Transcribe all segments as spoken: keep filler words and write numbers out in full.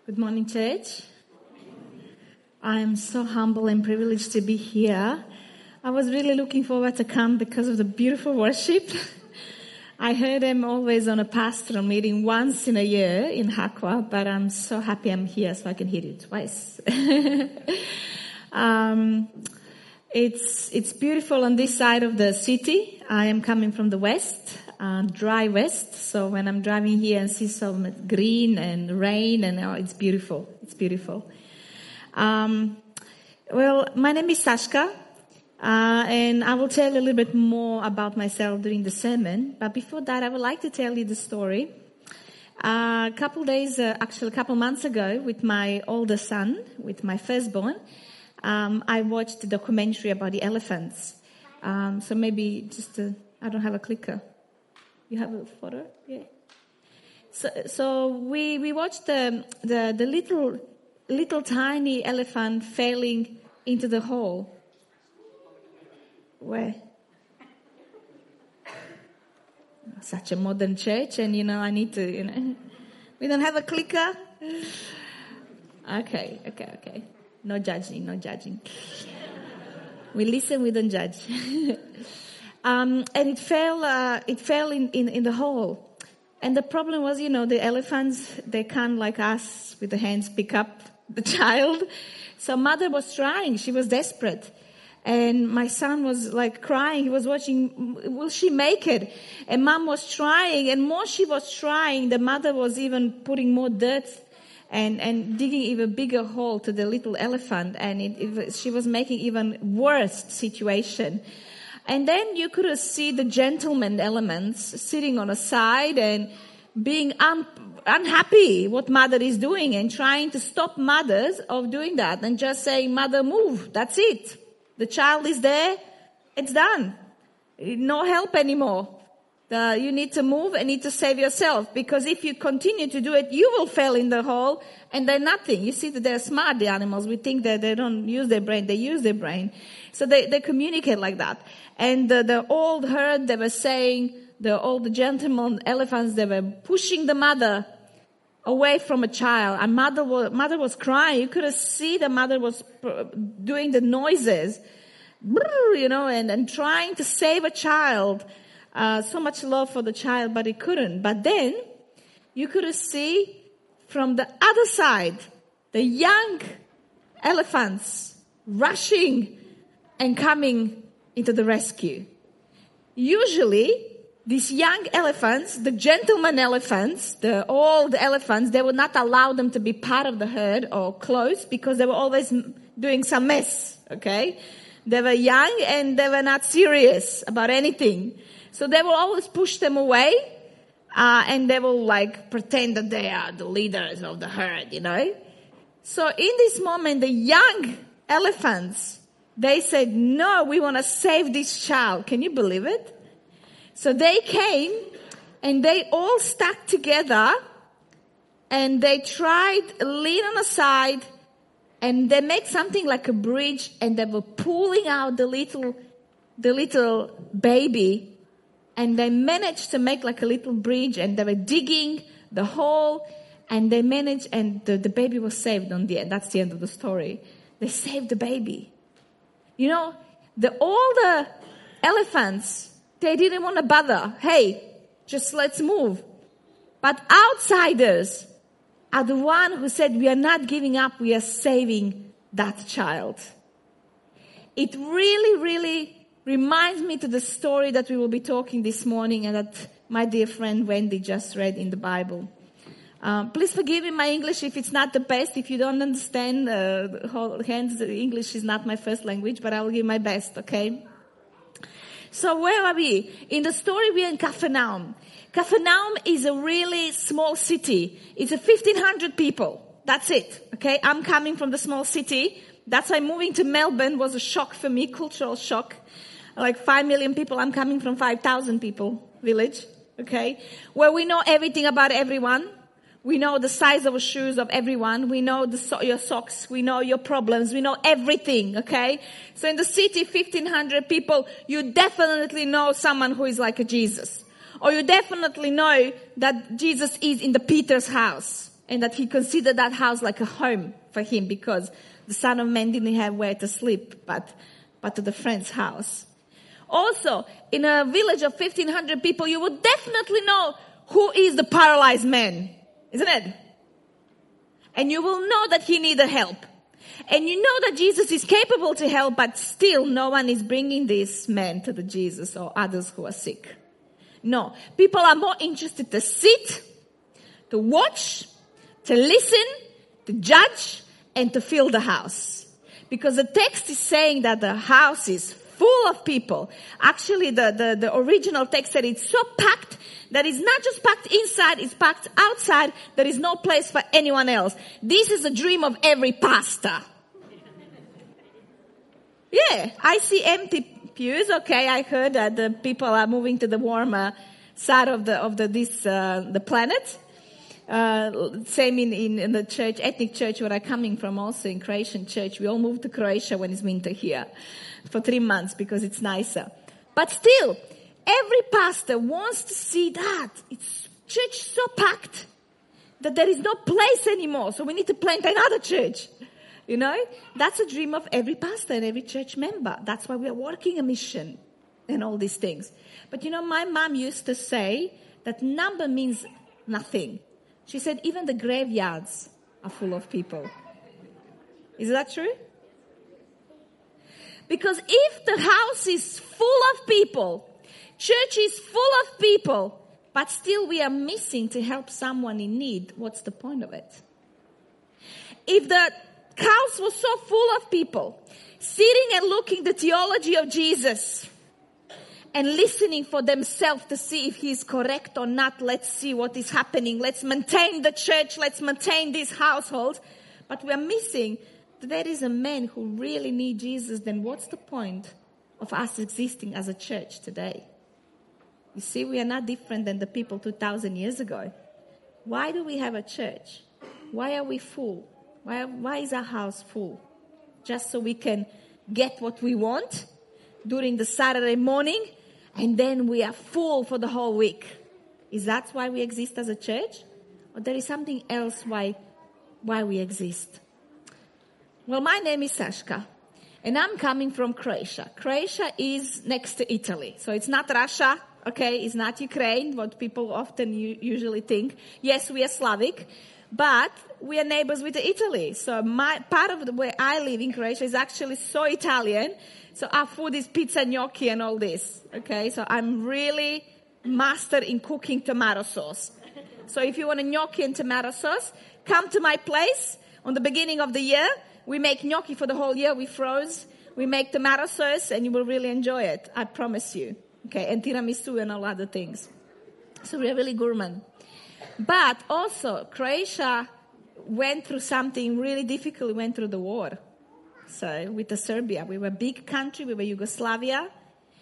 Good morning, church. I am so humble and privileged to be here. I was really looking forward to come because of the beautiful worship. I heard them always on a pastoral meeting once in a year in Hakwa, but I'm so happy I'm here so I can hear you twice. um, it's it's beautiful on this side of the city. I am coming from the west. Uh, dry west, so when I'm driving here and see some green and rain, and oh, it's beautiful. It's beautiful. Um, well, my name is Sashka, uh, and I will tell a little bit more about myself during the sermon. But before that, I would like to tell you the story. Uh, a couple days, uh, actually, a couple months ago, with my older son, with my firstborn, um, I watched a documentary about the elephants. Um, so maybe just, a, I don't have a clicker. You have a photo? Yeah. So, so we, we watched the, the, the little, little tiny elephant falling into the hole. Where? Such a modern church, and you know, I need to, you know, we don't have a clicker? Okay, okay, okay. No judging, no judging. We listen, we don't judge. Um, and it fell, uh, it fell in, in, in the hole. And the problem was, you know, the elephants, they can't like us with the hands pick up the child. So mother was trying. She was desperate. And my son was like crying. He was watching, will she make it? And mom was trying. And more she was trying, the mother was even putting more dirt and, and digging even bigger hole to the little elephant. And it, it, she was making even worse situation. And then you could see the gentleman elements sitting on a side and being un- unhappy what mother is doing and trying to stop mothers of doing that and just saying, mother, move. That's it. The child is there. It's done. No help anymore. Uh, you need to move and need to save yourself, because if you continue to do it, you will fall in the hole and they're nothing. You see that they're smart, the animals. We think that they don't use their brain. They use their brain. So they, they communicate like that. And the, the old herd, they were saying, the old gentlemen elephants, they were pushing the mother away from a child. And mother was, mother was crying. You could have seen the mother was doing the noises, you know, and, and trying to save a child. Uh, so much love for the child, but it couldn't. But then you could see from the other side, the young elephants rushing and coming into the rescue. Usually, these young elephants, the gentleman elephants, the old elephants, they would not allow them to be part of the herd or close, because they were always doing some mess, okay? They were young and they were not serious about anything. So they will always push them away, uh, and they will like pretend that they are the leaders of the herd, you know. So in this moment, the young elephants, they said, no, we want to save this child. Can you believe it? So they came and they all stuck together and they tried lean on the side, and they make something like a bridge, and they were pulling out the little, the little baby. And they managed to make like a little bridge, and they were digging the hole, and they managed, and the, the baby was saved on the end. That's the end of the story. They saved the baby. You know, the older elephants, they didn't want to bother. Hey, just let's move. But outsiders are the one who said, we are not giving up. We are saving that child. It really, really reminds me to the story that we will be talking this morning and that my dear friend Wendy just read in the Bible. Um, please forgive me my English if it's not the best. If you don't understand, uh, hold hands, English is not my first language, but I will give my best, okay? So where are we? In the story, we are in Capernaum. Capernaum is a really small city. It's a fifteen hundred people. That's it, okay? I'm coming from the small city. That's why moving to Melbourne was a shock for me, cultural shock. Like five million people. I'm coming from five thousand people village, okay? Where we know everything about everyone. We know the size of the shoes of everyone. We know the so- your socks. We know your problems. We know everything, okay? So in the city, fifteen hundred people, you definitely know someone who is like a Jesus. Or you definitely know that Jesus is in the Peter's house. and that he considered that house like a home for him because the Son of Man didn't have where to sleep, but, but to the friend's house. Also, in a village of fifteen hundred people, you would definitely know who is the paralyzed man, isn't it? And you will know that he needed help. And you know that Jesus is capable to help, but still no one is bringing this man to the Jesus or others who are sick. No, people are more interested to sit, to watch, to listen, to judge, and to fill the house. Because the text is saying that the house is full of people. Actually, the, the, the original text said it's so packed that it's not just packed inside, it's packed outside. There is no place for anyone else. This is a dream of every pastor. Yeah, I see empty pews. Okay, I heard that the people are moving to the warmer side of the of the this uh, the planet. Uh, same in, in in the church, ethnic church where I'm coming from, also in Croatian church. We all moved to Croatia when it's winter here for three months because it's nicer. But still, every pastor wants to see that it's church so packed that there is no place anymore. So we need to plant another church. You know, that's a dream of every pastor and every church member. That's why we are working a mission and all these things. But you know, my mom used to say that number means nothing. She said even the graveyards are full of people. Is that true? Because if the house is full of people, church is full of people, but still we are missing to help someone in need, what's the point of it? If the house was so full of people, sitting and looking the theology of Jesus and listening for themselves to see if he is correct or not. Let's see what is happening. Let's maintain the church. Let's maintain this household. But we are missing that there is a man who really needs Jesus. Then what's the point of us existing as a church today? You see, we are not different than the people two thousand years ago. Why do we have a church? Why are we full? Why, why is our house full? Just so we can get what we want during the Saturday morning, and then we are full for the whole week. Is that why we exist as a church? Or there is something else why, why we exist? Well, my name is Sashka, and I'm coming from Croatia. Croatia is next to Italy. So it's not Russia, okay? It's not Ukraine, what people often u- usually think. Yes, we are Slavic, but we are neighbors with Italy. So my part of the where I live in Croatia is actually so Italian. So our food is pizza, gnocchi, and all this. Okay, so I'm really master in cooking tomato sauce. So if you want a gnocchi and tomato sauce, come to my place on the beginning of the year. We make gnocchi for the whole year. We froze. We make tomato sauce, and you will really enjoy it. I promise you. Okay, and tiramisu and all other things. So we are really gourmand. But also, Croatia went through something really difficult. We went through the war. So with the Serbia, we were a big country. We were Yugoslavia.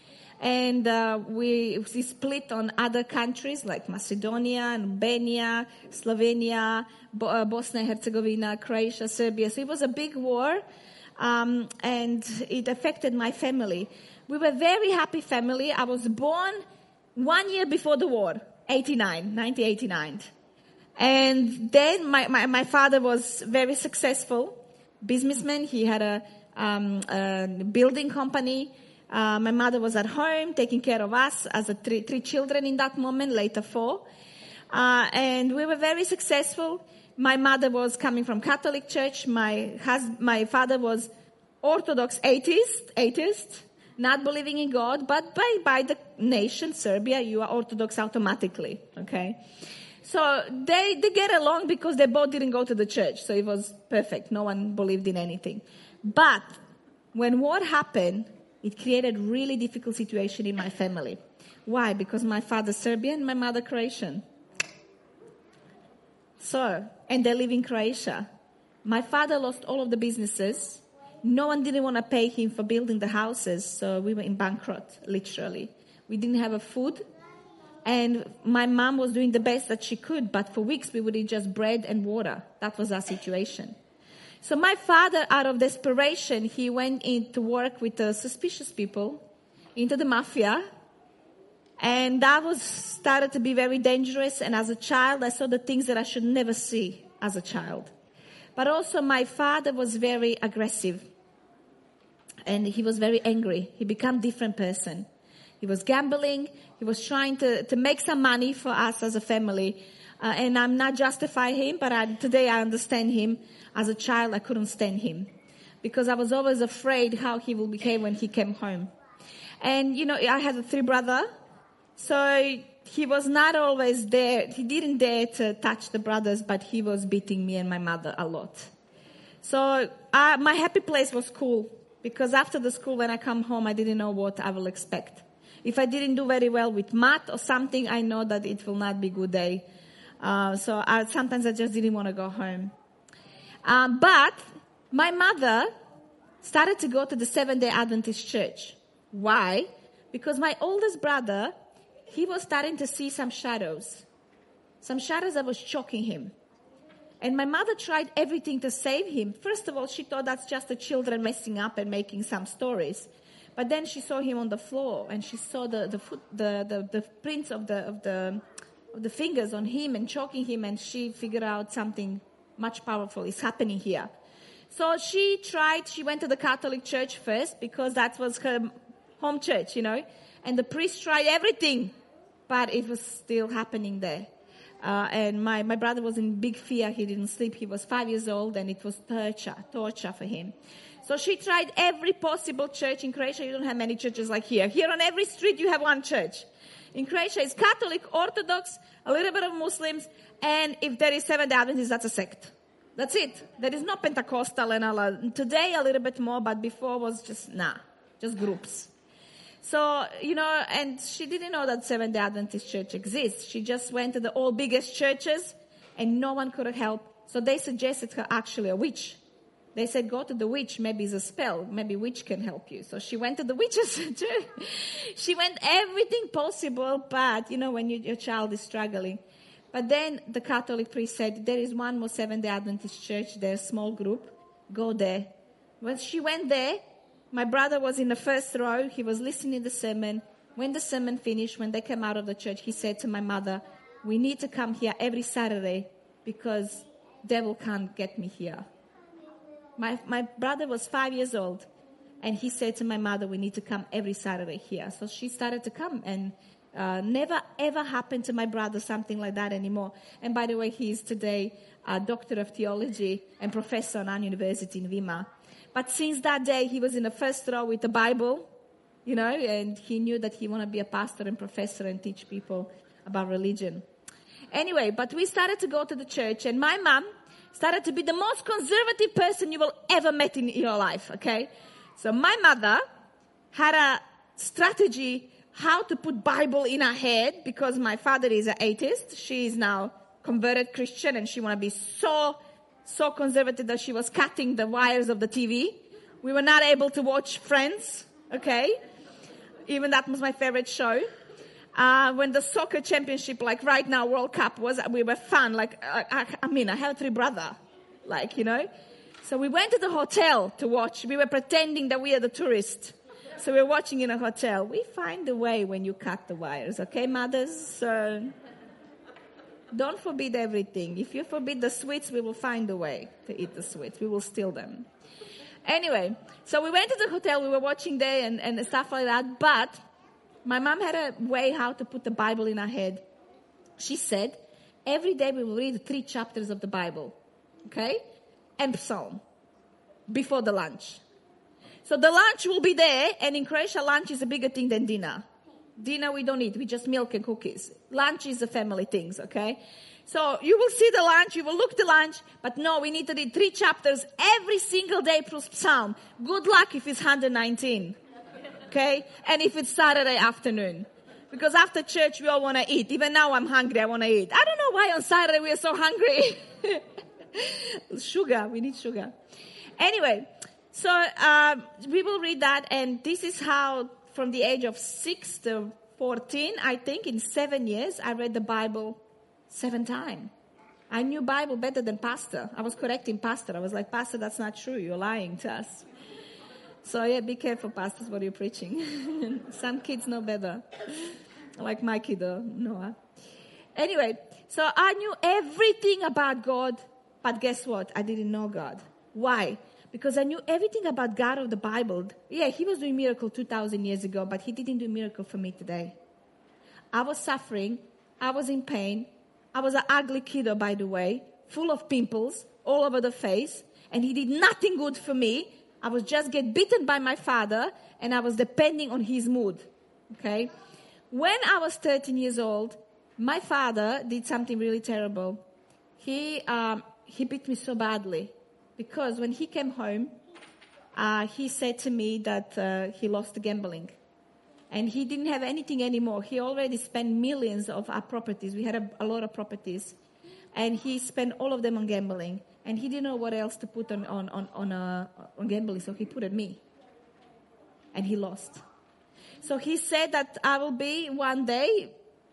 And uh, we, we split on other countries like Macedonia, Albania, Slovenia, Bo- uh, Bosnia and Herzegovina, Croatia, Serbia. So it was a big war. Um, and it affected my family. We were a very happy family. I was born one year before the war. eighty-nine, nineteen eighty-nine. And then my, my, my father was very successful businessman. He had a, um, a building company. Uh, my mother was at home taking care of us as a three, three children in that moment, later four. Uh, and we were very successful. My mother was coming from Catholic church. My husband, my father was Orthodox atheist, atheist. Not believing in God, but by, by the nation, Serbia, you are Orthodox automatically, okay? So they, they get along because they both didn't go to the church, so it was perfect. No one believed in anything. But when war happened, it created a really difficult situation in my family. Why? Because my father's Serbian, my mother Croatian. So, and they live in Croatia. My father lost all of the businesses. No one didn't want to pay him for building the houses, so we were in bankrupt, literally. We didn't have a food, and my mom was doing the best that she could, but for weeks we would eat just bread and water. That was our situation. So my father, out of desperation, he went in to work with the suspicious people, into the mafia, and that was started to be very dangerous, and as a child I saw the things that I should never see as a child. But also my father was very aggressive. And he was very angry. He became a different person. He was gambling. He was trying to, to make some money for us as a family. Uh, and I'm not justifying him, but I, today I understand him. As a child, I couldn't stand him. Because I was always afraid how he will behave when he came home. And, you know, I had a three brother. So he was not always there. He didn't dare to touch the brothers, but he was beating me and my mother a lot. So uh, my happy place was school. Because after the school, when I come home, I didn't know what I will expect. If I didn't do very well with math or something, I know that it will not be a good day. Uh, so I, sometimes I just didn't want to go home. Um, but my mother started to go to the Seventh-day Adventist church. Why? Because my oldest brother, he was starting to see some shadows. Some shadows that was choking him. And my mother tried everything to save him. First of all, she thought that's just the children messing up and making some stories. But then she saw him on the floor, and she saw the the foot, the, the, the prints of the of the of the fingers on him and choking him, and she figured out something much powerful is happening here. So she tried. She went to the Catholic Church first because that was her home church, you know. And the priest tried everything, but it was still happening there. Uh, and my, my brother was in big fear. He didn't sleep. He was five years old, and it was torture, torture for him. So she tried every possible church. In Croatia, you don't have many churches like here. Here on every street, you have one church. In Croatia, it's Catholic, Orthodox, a little bit of Muslims, and if there is Seventh-day Adventist, that's a sect. That's it. There is no Pentecostal and all that. Today, a little bit more, but before was just, nah, just groups. So, you know, and she didn't know that Seventh-day Adventist church exists. She just went to the all biggest churches, and no one could help. So they suggested her actually a witch. They said, go to the witch. Maybe it's a spell. Maybe witch can help you. So she went to the witches. She went everything possible, but, you know, when you, your child is struggling. But then the Catholic priest said, there is one more Seventh-day Adventist church. There's a small group. Go there. When she went there, my brother was in the first row. He was listening to the sermon. When the sermon finished, when they came out of the church, he said to my mother, we need to come here every Saturday because devil can't get me here. My, my brother was five years old, and he said to my mother, we need to come every Saturday here. So she started to come, and uh, never ever happened to my brother something like that anymore. And by the way, he is today a doctor of theology and professor at an university in Weimar. But since that day, he was in the first row with the Bible, you know, and he knew that he wanted to be a pastor and professor and teach people about religion. Anyway, but we started to go to the church, and my mom started to be the most conservative person you will ever met in your life, okay? So my mother had a strategy how to put Bible in her head because my father is an atheist. She is now converted Christian, and she want to be so so conservative that she was cutting the wires of the T V. We were not able to watch Friends, okay? Even that was my favorite show. Uh, when the soccer championship, like right now, World Cup was, we were fun. Like, uh, I, I mean, I have three brothers, like, you know. So we went to the hotel to watch. We were pretending that we are the tourists. So we were watching in a hotel. We find a way when you cut the wires, okay, mothers? So don't forbid everything. If you forbid the sweets, we will find a way to eat the sweets. We will steal them. Anyway, so we went to the hotel. We were watching there and, and stuff like that. But my mom had a way how to put the Bible in her head. She said, every day we will read three chapters of the Bible, okay? And Psalm before the lunch. So the lunch will be there, and in Croatia, lunch is a bigger thing than dinner. Dinner we don't eat, we just milk and cookies. Lunch is the family things, okay? So you will see the lunch, you will look the lunch, but no, we need to read three chapters every single day plus Psalm. Good luck if it's one hundred nineteen, okay? And if it's Saturday afternoon. Because after church, we all want to eat. Even now I'm hungry, I want to eat. I don't know why on Saturday we are so hungry. Sugar, we need sugar. Anyway, so uh, we will read that, and this is how from the age of six to fourteen, I think in seven years, I read the Bible seven times. I knew Bible better than pastor. I was correcting pastor. I was like, pastor, that's not true. You're lying to us. So yeah, be careful, pastors, what you're preaching. Some kids know better. Like my kid, Noah. Anyway, so I knew everything about God But guess what? I didn't know God. Why? Because I knew everything about God of the Bible. Yeah, he was doing miracle two thousand years ago, but he didn't do miracle for me today. I was suffering. I was in pain. I was an ugly kiddo, by the way, full of pimples all over the face. And he did nothing good for me. I was just get beaten by my father, and I was depending on his mood. Okay? When I was thirteen years old, my father did something really terrible. He um, he beat me so badly because when he came home, uh, he said to me that uh, he lost the gambling. And he didn't have anything anymore. He already spent millions of our properties. We had a, a lot of properties. And he spent all of them on gambling. And he didn't know what else to put on, on, on, on, uh, on gambling, so he put it me. And he lost. So he said that I will be one day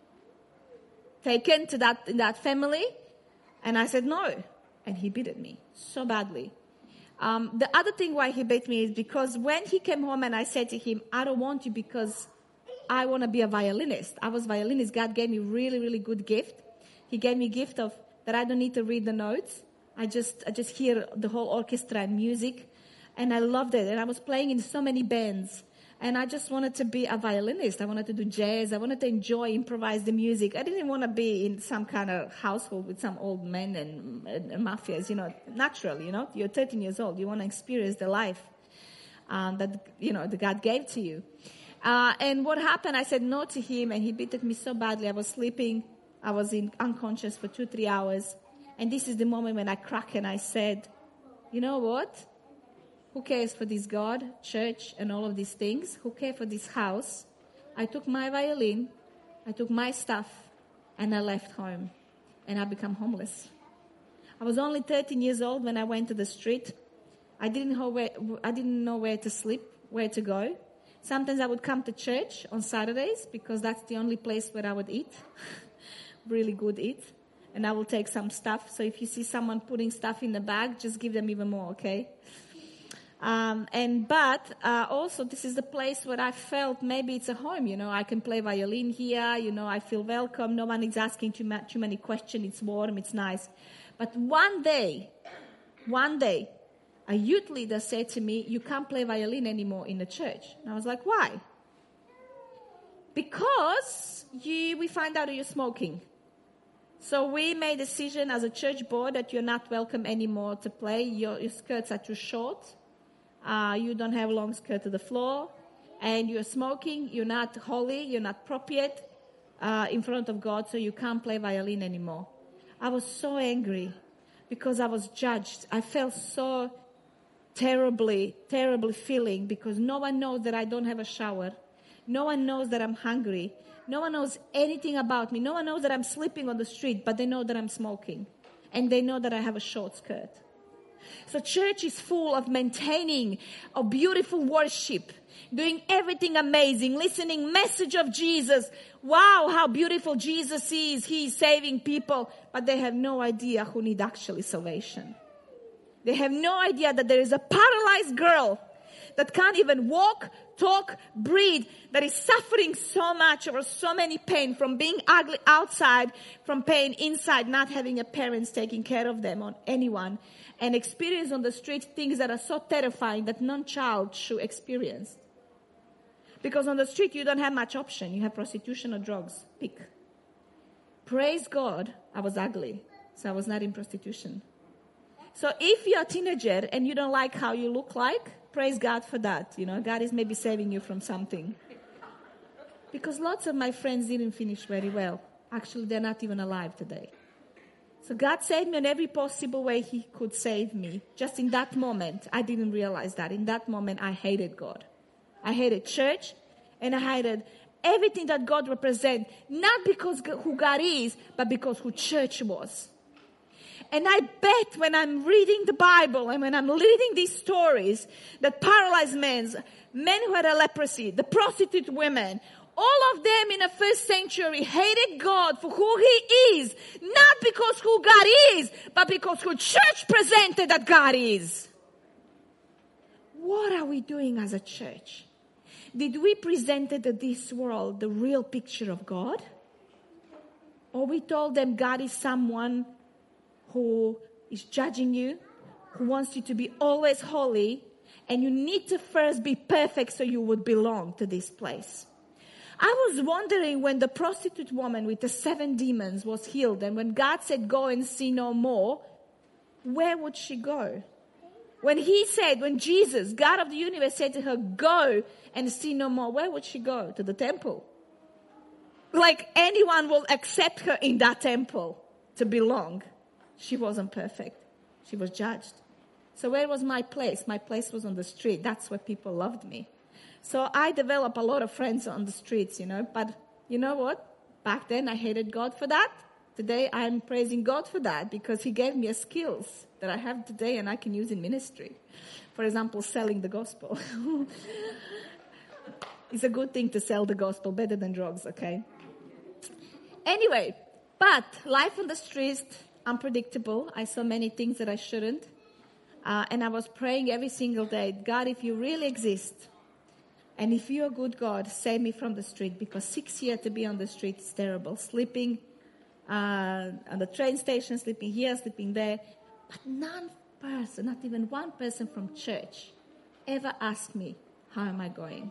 taken to that, that family. And I said no. And he beat me so badly. Um, the other thing why he beat me is because when he came home and I said to him, I don't want you because I want to be a violinist. I was violinist. God gave me really, really good gift. He gave me gift of that I don't need to read the notes. I just, I just hear the whole orchestra and music. And I loved it. And I was playing in so many bands. And I just wanted to be a violinist. I wanted to do jazz. I wanted to enjoy, improvise the music. I didn't want to be in some kind of household with some old men and, and, and mafias, you know, natural, you know. You're thirteen years old. You want to experience the life um, that, you know, that God gave to you. Uh, and what happened, I said no to him, and he beat me so badly. I was sleeping. I was in unconscious for two, three hours. And this is the moment when I cracked and I said, you know what? Who cares for this God, church, and all of these things? Who cares for this house? I took my violin, I took my stuff, and I left home. And I became homeless. I was only thirteen years old when I went to the street. I didn't know where, I didn't know where to sleep, where to go. Sometimes I would come to church on Saturdays because that's the only place where I would eat. Really good eat. And I will take some stuff. So if you see someone putting stuff in the bag, just give them even more, okay? Um, and but uh, also this is the place where I felt maybe it's a home. You know, I can play violin here. You know, I feel welcome. No one is asking too, ma- too many questions. It's warm. It's nice. But one day, one day, a youth leader said to me, "You can't play violin anymore in the church." And I was like, "Why?" Because you, we find out you're smoking. So we made a decision as a church board that you're not welcome anymore to play. Your, your skirts are too short. Uh, you don't have a long skirt to the floor, and you're smoking. You're not holy. You're not appropriate uh, in front of God, so you can't play violin anymore. I was so angry because I was judged. I felt so terribly, terribly feeling because no one knows that I don't have a shower. No one knows that I'm hungry. No one knows anything about me. No one knows that I'm sleeping on the street, but they know that I'm smoking, and they know that I have a short skirt. So church is full of maintaining a beautiful worship, doing everything amazing, listening message of Jesus. Wow, how beautiful Jesus is. He is saving people, but they have no idea who need actually salvation. They have no idea that there is a paralyzed girl that can't even walk, talk, breathe, that is suffering so much or so many pain from being ugly outside, from pain inside, not having a parents taking care of them or anyone, and experience on the street things that are so terrifying that none child should experience. Because on the street you don't have much option. You have prostitution or drugs. Pick. Praise God, I was ugly, so I was not in prostitution. So if you're a teenager and you don't like how you look like, praise God for that. You know, God is maybe saving you from something. Because lots of my friends didn't finish very well. Actually, they're not even alive today. So God saved me in every possible way He could save me. Just in that moment, I didn't realize that. In that moment, I hated God. I hated church, and I hated everything that God represents. Not because who God is, but because who church was. And I bet when I'm reading the Bible and when I'm reading these stories, that paralyzed men, men who had a leprosy, the prostitute women, all of them in the first century hated God for who He is. Not because who God is, but because who church presented that God is. What are we doing as a church? Did we present to this world the real picture of God? Or we told them God is someone who is judging you, who wants you to be always holy, and you need to first be perfect so you would belong to this place. I was wondering when the prostitute woman with the seven demons was healed, and when God said, go and see no more, where would she go? When he said, when Jesus, God of the universe, said to her, go and see no more, where would she go? To the temple. Like anyone will accept her in that temple to belong. She wasn't perfect. She was judged. So where was my place? My place was on the street. That's where people loved me. So I developed a lot of friends on the streets, you know. But you know what? Back then I hated God for that. Today I'm praising God for that because he gave me a skills that I have today and I can use in ministry. For example, selling the gospel. It's a good thing to sell the gospel, better than drugs, okay? Anyway, but life on the streets, unpredictable. I saw many things that I shouldn't. Uh, and I was praying every single day, God, if you really exist, and if you're a good God, save me from the street, because six years to be on the street is terrible. Sleeping uh, at the train station, sleeping here, sleeping there. But none person, not even one person from church, ever asked me, how am I going?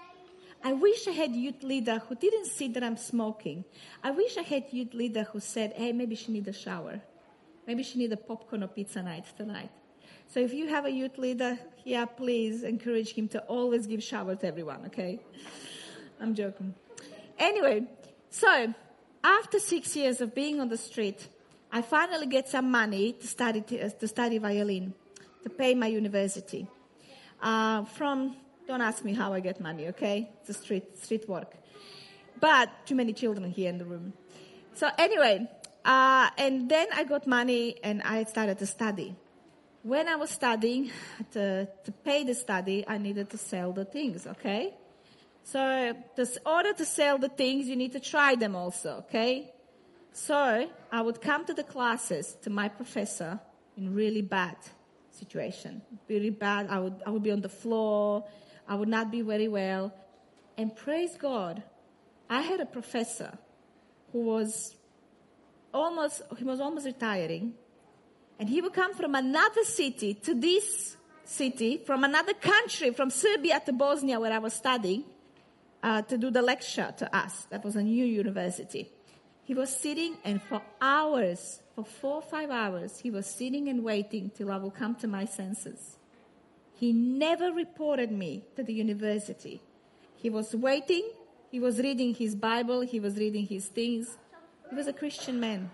I wish I had youth leader who didn't see that I'm smoking. I wish I had youth leader who said, hey, maybe she needs a shower. Maybe she needs a popcorn or pizza night tonight. So if you have a youth leader, yeah, please encourage him to always give shower to everyone, okay? I'm joking. Anyway, so after six years of being on the street, I finally get some money to study to study violin, to pay my university. Uh, from, don't ask me how I get money, okay? It's a street street work. But too many children here in the room. So anyway, uh, and then I got money and I started to study. When I was studying, to, to pay the study, I needed to sell the things, okay? So in order to sell the things, you need to try them also, okay? So I would come to the classes, to my professor, in really bad situation. Really bad. I would, I would be on the floor. I would not be very well. And praise God, I had a professor who was almost, he was almost retiring. And he would come from another city to this city, from another country, from Serbia to Bosnia, where I was studying, uh, to do the lecture to us. That was a new university. He was sitting, and for hours, for four or five hours, he was sitting and waiting till I would come to my senses. He never reported me to the university. He was waiting. He was reading his Bible. He was reading his things. He was a Christian man.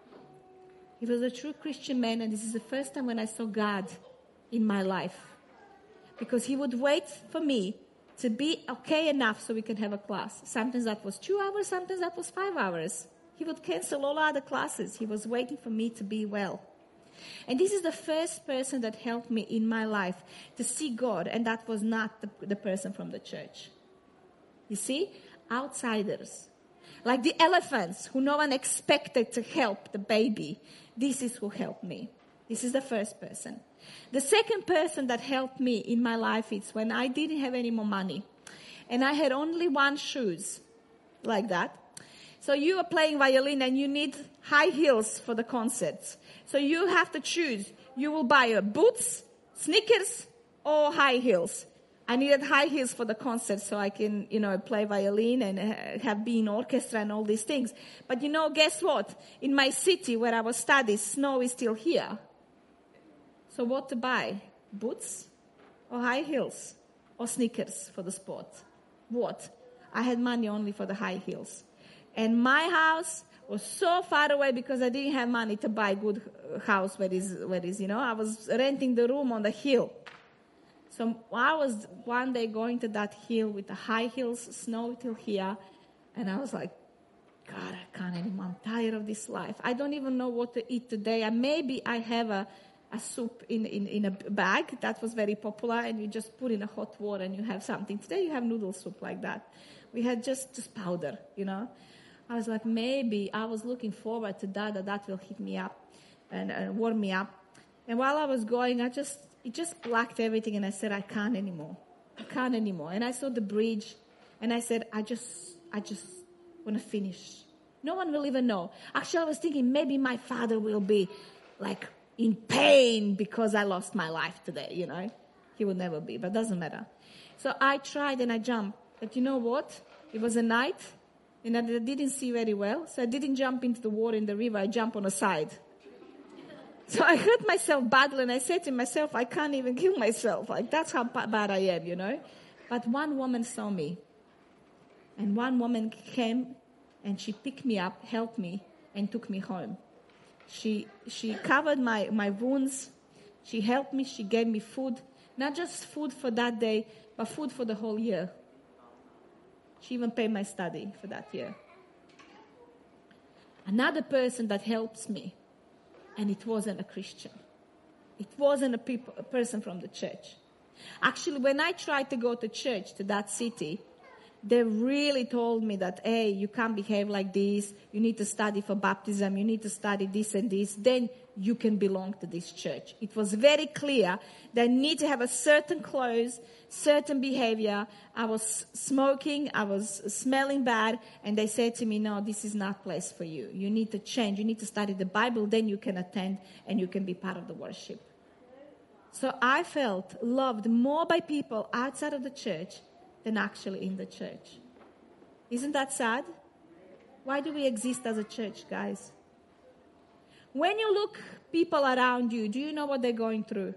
He was a true Christian man, and this is the first time when I saw God in my life. Because he would wait for me to be okay enough so we can have a class. Sometimes that was two hours, sometimes that was five hours. He would cancel all other classes. He was waiting for me to be well. And this is the first person that helped me in my life to see God, and that was not the, the person from the church. You see? Outsiders. Like the elephants who no one expected to help the baby. This is who helped me. This is the first person. The second person that helped me in my life is when I didn't have any more money. And I had only one shoes, like that. So you are playing violin and you need high heels for the concerts. So you have to choose. You will buy a boots, sneakers, or high heels. I needed high heels for the concert so I can, you know, play violin and have been in orchestra and all these things. But, you know, guess what? In my city where I was studying, snow is still here. So what to buy? Boots or high heels or sneakers for the sport? What? I had money only for the high heels. And my house was so far away because I didn't have money to buy a good house where is, where is, you know, I was renting the room on the hill. So I was one day going to that hill with the high heels, snow till here, and I was like, God, I can't anymore. I'm tired of this life. I don't even know what to eat today. And maybe I have a, a soup in, in, in a bag that was very popular, and you just put in a hot water and you have something. Today you have noodle soup like that. We had just, just powder, you know. I was like, maybe I was looking forward to that, that that will hit me up and, and warm me up. And while I was going, I just, it just blacked everything, and I said, I can't anymore. I can't anymore. And I saw the bridge, and I said, I just, I just want to finish. No one will even know. Actually, I was thinking maybe my father will be like in pain because I lost my life today, you know. He will never be, but doesn't matter. So I tried and I jumped. But you know what? It was a night and I didn't see very well. So I didn't jump into the water in the river. I jumped on the side. So I hurt myself badly and I said to myself, I can't even kill myself. Like, that's how bad I am, you know. But one woman saw me. And one woman came and she picked me up, helped me, and took me home. She she covered my, my wounds. She helped me. She gave me food. Not just food for that day, but food for the whole year. She even paid my study for that year. Another person that helps me, and it wasn't a Christian. It wasn't a, people, a person from the church. Actually, when I tried to go to church, to that city, they really told me that, hey, you can't behave like this. You need to study for baptism. You need to study this and this. Then you can belong to this church. It was very clear that I need to have a certain clothes, certain behavior. I was smoking. I was smelling bad. And they said to me, no, this is not place for you. You need to change. You need to study the Bible. Then you can attend and you can be part of the worship. So I felt loved more by people outside of the church than actually in the church. Isn't that sad? Why do we exist as a church, guys? When you look people around you, do you know what they're going through?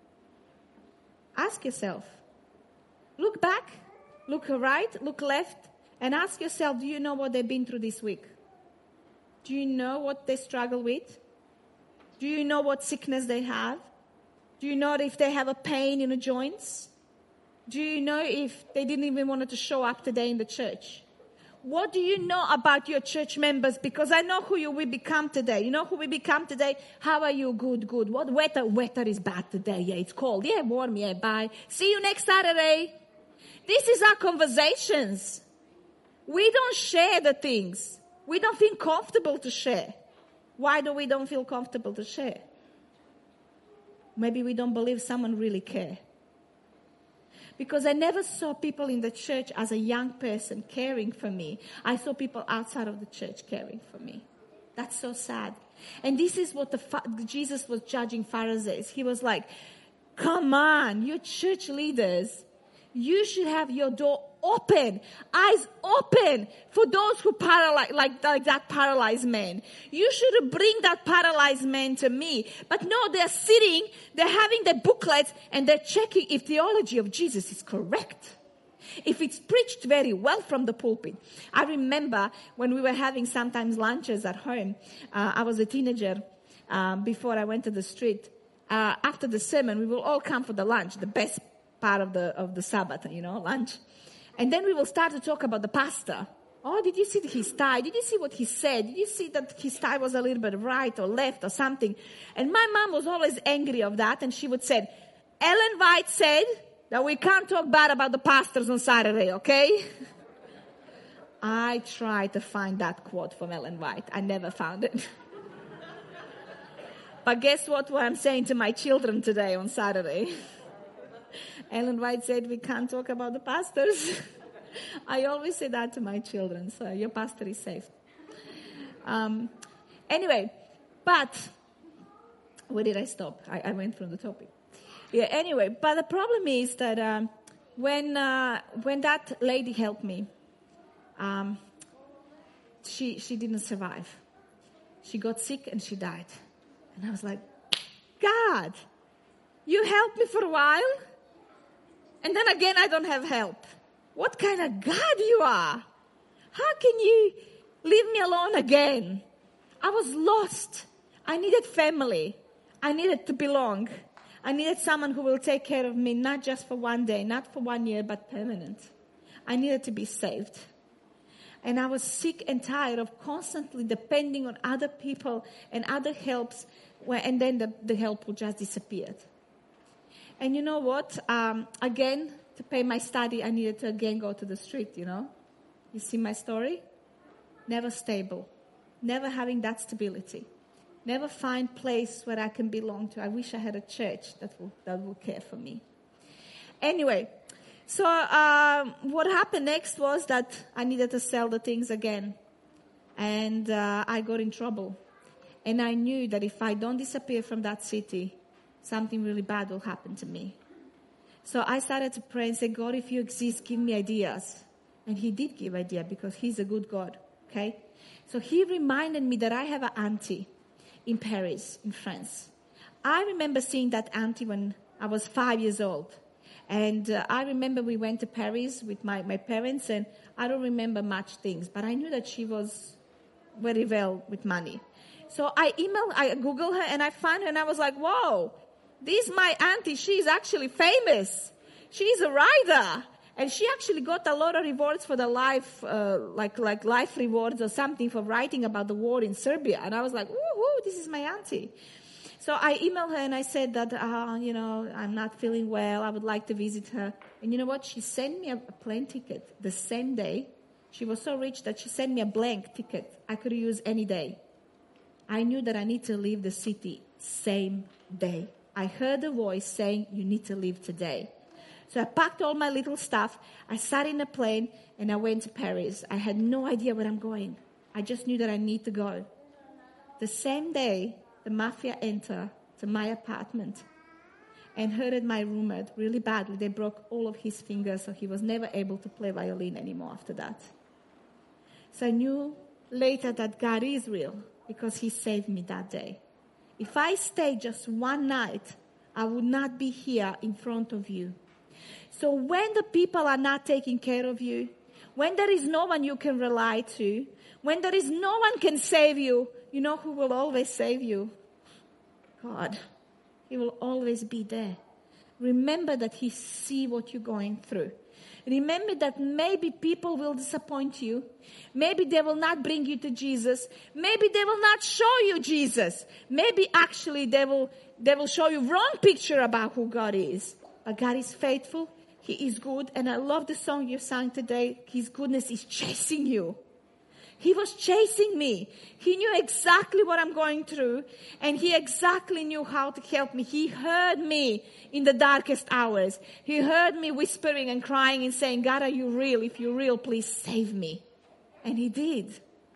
Ask yourself. Look back, look right, look left, and ask yourself, do you know what they've been through this week? Do you know what they struggle with? Do you know what sickness they have? Do you know if they have a pain in the joints? Do you know if they didn't even want to show up today in the church? What do you know about your church members? Because I know who you will become today. You know who we become today? How are you? Good, good. What weather? Weather is bad today. Yeah, it's cold. Yeah, warm. Yeah, bye. See you next Saturday. This is our conversations. We don't share the things. We don't feel comfortable to share. Why do we don't feel comfortable to share? Maybe we don't believe someone really cares. Because I never saw people in the church as a young person caring for me. I saw people outside of the church caring for me. That's so sad. And this is what the Jesus was judging Pharisees. He was like, come on, you're church leaders. You should have your door open, eyes open for those who paralyze, like, like that paralyzed man. You should bring that paralyzed man to me. But no, they're sitting, they're having their booklets, and they're checking if theology of Jesus is correct. If it's preached very well from the pulpit. I remember when we were having sometimes lunches at home. Uh, I was a teenager um, before I went to the street. Uh, after the sermon, we will all come for the lunch, the best part of the of the Sabbath, you know, lunch. And then we will start to talk about the pastor. Oh, did you see his tie? Did you see what he said? Did you see that his tie was a little bit right or left or something? And my mom was always angry of that. And she would say, Ellen White said that we can't talk bad about the pastors on Saturday, okay? I tried to find that quote from Ellen White. I never found it. But guess what, what I'm saying to my children today on Saturday? Ellen White said we can't talk about the pastors. I always say that to my children, so your pastor is safe. Um, anyway, but where did I stop? I, I went from the topic. Yeah. Anyway, but the problem is that um, when uh, when that lady helped me, um, she she didn't survive. She got sick and she died, and I was like, God, you helped me for a while. And then again, I don't have help. What kind of God you are? How can you leave me alone again? I was lost. I needed family. I needed to belong. I needed someone who will take care of me, not just for one day, not for one year, but permanent. I needed to be saved. And I was sick and tired of constantly depending on other people and other helps, and then the, the help would just disappear. And you know what? Um, again, to pay my study, I needed to again go to the street, you know. You see my story? Never stable. Never having that stability. Never find place where I can belong to. I wish I had a church that will, that will care for me. Anyway, so um, what happened next was that I needed to sell the things again. And uh, I got in trouble. And I knew that if I don't disappear from that city, something really bad will happen to me. So I started to pray and say, God, if you exist, give me ideas. And he did give ideas because he's a good God, okay? So he reminded me that I have an auntie in Paris, in France. I remember seeing that auntie when I was five years old. And uh, I remember we went to Paris with my, my parents, and I don't remember much things, but I knew that she was very well with money. So I emailed, I Googled her, and I found her, and I was like, whoa, this is my auntie. She's actually famous. She's a writer. And she actually got a lot of rewards for the life, uh, like like life rewards or something for writing about the war in Serbia. And I was like, woohoo, this is my auntie. So I emailed her and I said that, uh, you know, I'm not feeling well. I would like to visit her. And you know what? She sent me a, a plane ticket the same day. She was so rich that she sent me a blank ticket I could use any day. I knew that I need to leave the city same day. I heard a voice saying, you need to leave today. So I packed all my little stuff. I sat in a plane and I went to Paris. I had no idea where I'm going. I just knew that I need to go. The same day, the mafia entered to my apartment and hurted my roommate really badly. They broke all of his fingers, so he was never able to play violin anymore after that. So I knew later that God is real because he saved me that day. If I stayed just one night, I would not be here in front of you. So when the people are not taking care of you, when there is no one you can rely to, when there is no one can save you, you know who will always save you? God. He will always be there. Remember that he sees what you're going through. Remember that maybe people will disappoint you. Maybe they will not bring you to Jesus. Maybe they will not show you Jesus. Maybe actually they will, they will show you wrong picture about who God is. But God is faithful. He is good. And I love the song you sang today. His goodness is chasing you. He was chasing me. He knew exactly what I'm going through. And he exactly knew how to help me. He heard me in the darkest hours. He heard me whispering and crying and saying, God, are you real? If you're real, please save me. And he did.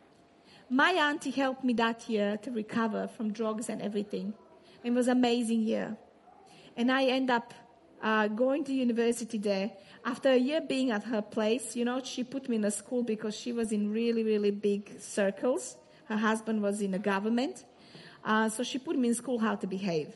My auntie helped me that year to recover from drugs and everything. It was an amazing year. And I end up uh, going to university there. After a year being at her place, you know, she put me in a school because she was in really, really big circles. Her husband was in the government. Uh, so she put me in school how to behave.